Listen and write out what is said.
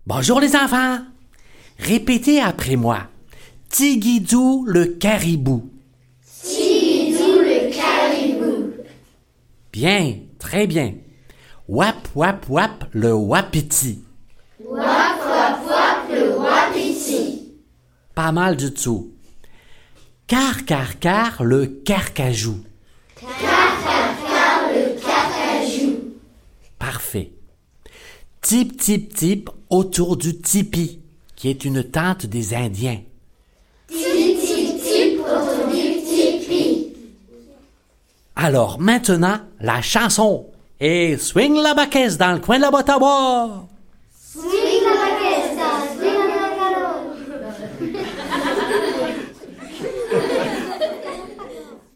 Bonjour les enfants! Répétez après moi. Tigidou le caribou. Tigidou le caribou. Bien, très bien. Wap wap wap le wapiti. Wap wap wap le wapiti. Pas mal du tout. Car le carcajou. Car le carcajou. Parfait. Tip tip tip autour du tipi, qui est une tente des Indiens. Tip tip tip autour du tipi. Alors maintenant, la chanson. Et swing la baquette dans le coin de la boîte à bois.